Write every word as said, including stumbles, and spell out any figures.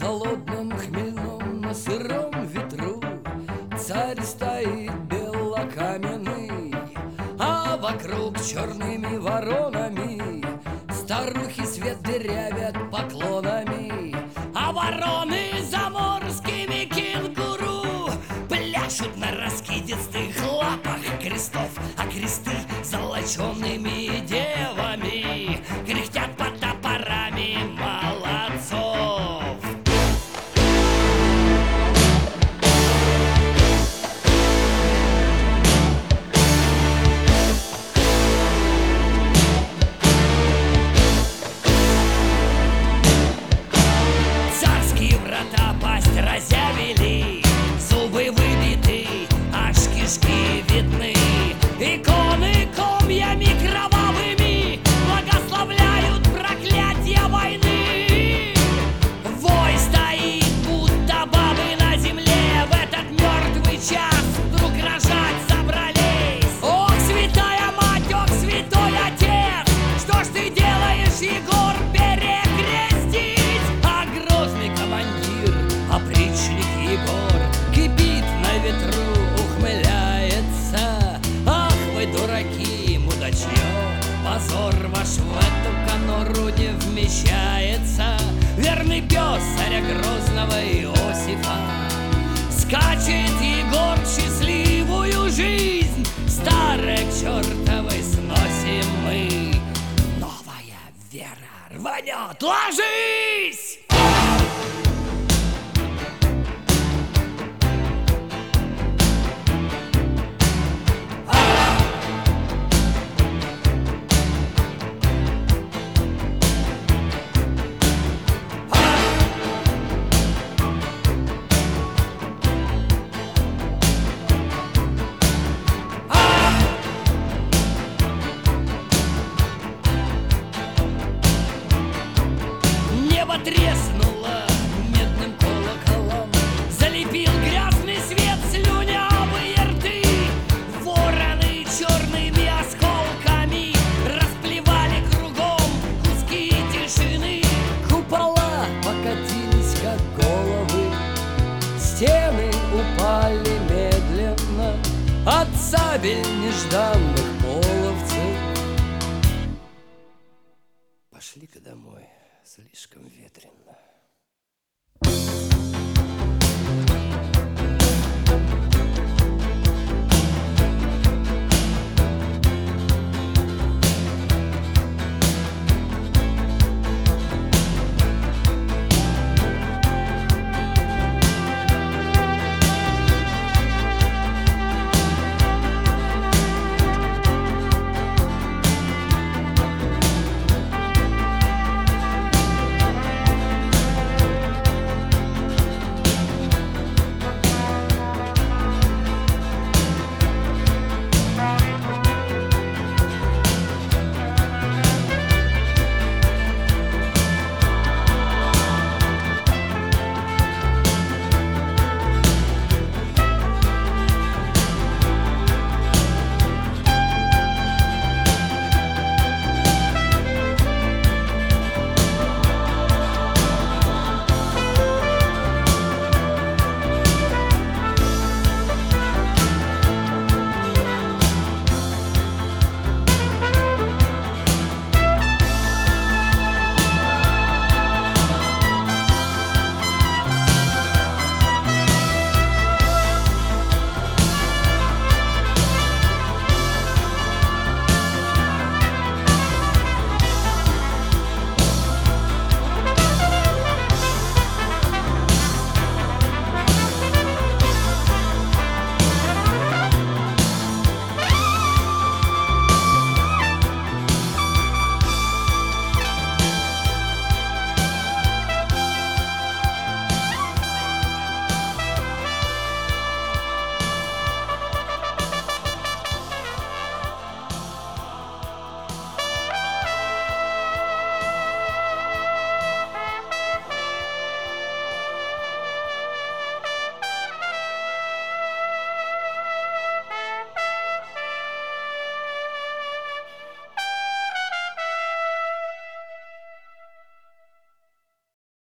холодном хмельном на сыром ветру царь стоит белокаменный, а вокруг черными воронами старухи свет дырявят поклонами, а вороны заморскими кенгуру пляшут на раскидистых лапах крестов, а кресты золочеными девами кряхтят под топорами молодцов. Царские врата пасть разявили, зубы выбиты, аж кишки видны. Иконы комьями кровавыми благословляют проклятие войны. Вой стоит, будто бабы на земле, в этот мертвый час вдруг рожать собрались. Ох, святая мать, ох, святой отец, что ж ты делаешь, Егор, перекрестить? А грозный командир, опричник Егор, кипит на ветру, ухмыляется. Ах вы, дураки, мудачье, позор ваш в эту конуру не вмещается. Верный пес царя грозного Иосифа, скачет Егор в счастливую жизнь. Старое к чертовой сносим мы, новая вера рванет. Ложись! Небо треснуло медным колоколом, залепил грязный свет слюнявые рты. Вороны черными осколками расплевали кругом куски тишины. Купола покатились, как головы, стены упали медленно от сабель нежданных половцев. Пошли-ка домой, слишком ветрено.